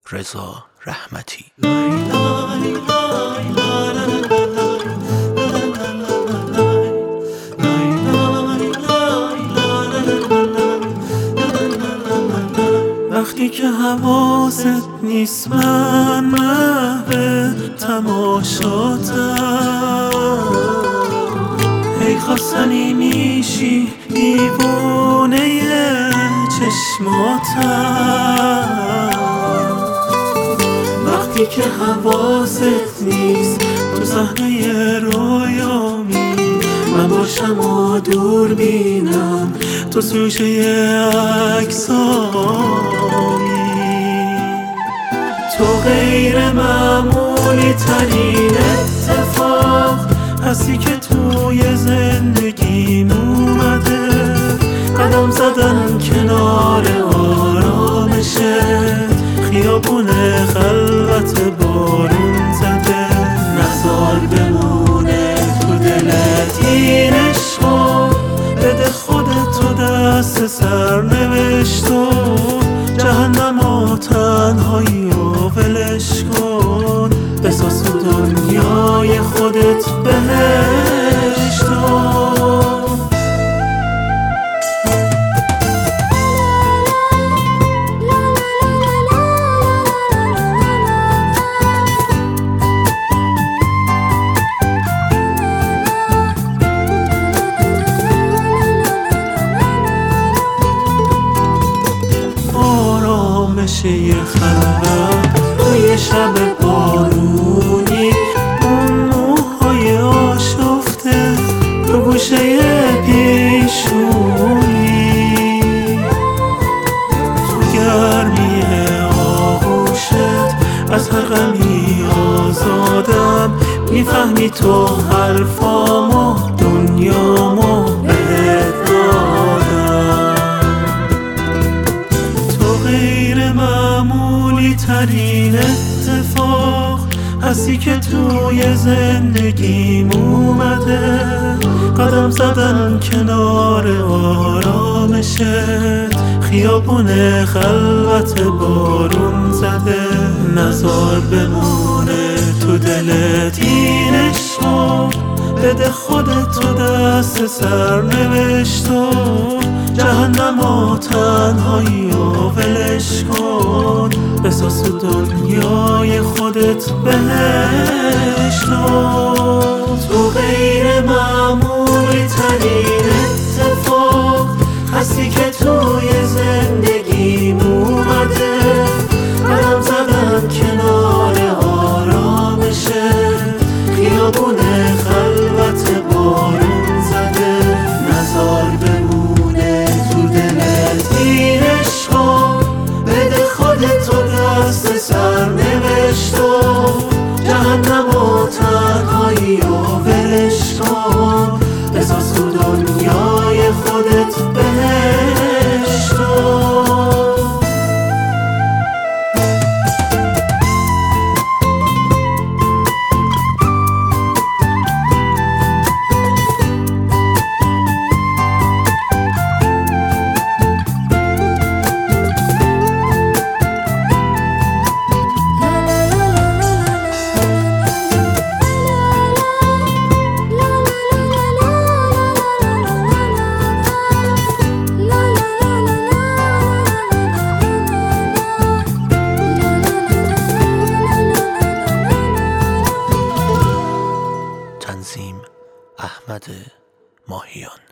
رضا رحمتی. وقتی که حواست نیست من محو تماشاتم، هی خواستنی میشی دیوونه چشماتم. وقتی که حواست نیست تو صحنه رویامی، من باشم و دور بینم تو سوژه عکسامی. تو غیر معمولی ترین اتفاق هستی که توی زندگیم اومده. قدم زدن کنار آرامشه، خیابون خلوت بارون زده. نزار بمونه تو دلت این عشقا، بده خودتو دست سرنوشت و جهنم و تنهایی و ولش کن. بساز تو دنیای خودت بهشت. یه خلوت توی شب بارونی، اون موهای آشفته تو گوشه پیشونی، تو گرمی آغوشت از هر غمی آزادم. میفهمی تو حرفامو دنیامو بهت دادم. تو غیر معمولی ترین اتفاق هستی که توی زندگیم اومده. قدم زدن کنار آرامشت، خیابون خلوت بارون زده. نزار بمونه تو دلت این عشقا، بده خودتو دست سرنوشت و جهنم و تنهایی و ولش کن. بساز تو دنیای خودت بهشت. تو غیر معمولی ترین اتفاق هستی که توی زندگیم اومده. قدم زدن کنار آرامشه، خیابون خلوت بارون زده. نزار بمونه تو دلت این عشقا، بده خودتو دست سرنوشت و جهنم و تنهایی و ولش کن. بساز تو دنیای خودت بهشت. تنظیم احمد ماهیان.